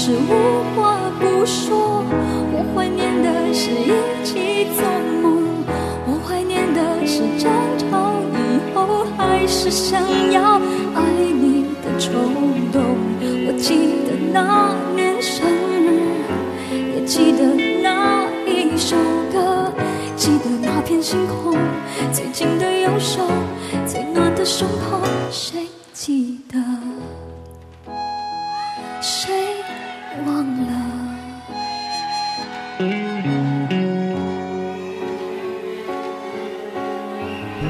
是无话不说。我怀念的是一起做梦，我怀念的是争吵以后还是想要爱你的冲动。我记得那年生日，也记得那一首歌，记得那片星空，最紧的右手，最暖的胸口，谁记得？谁忘了？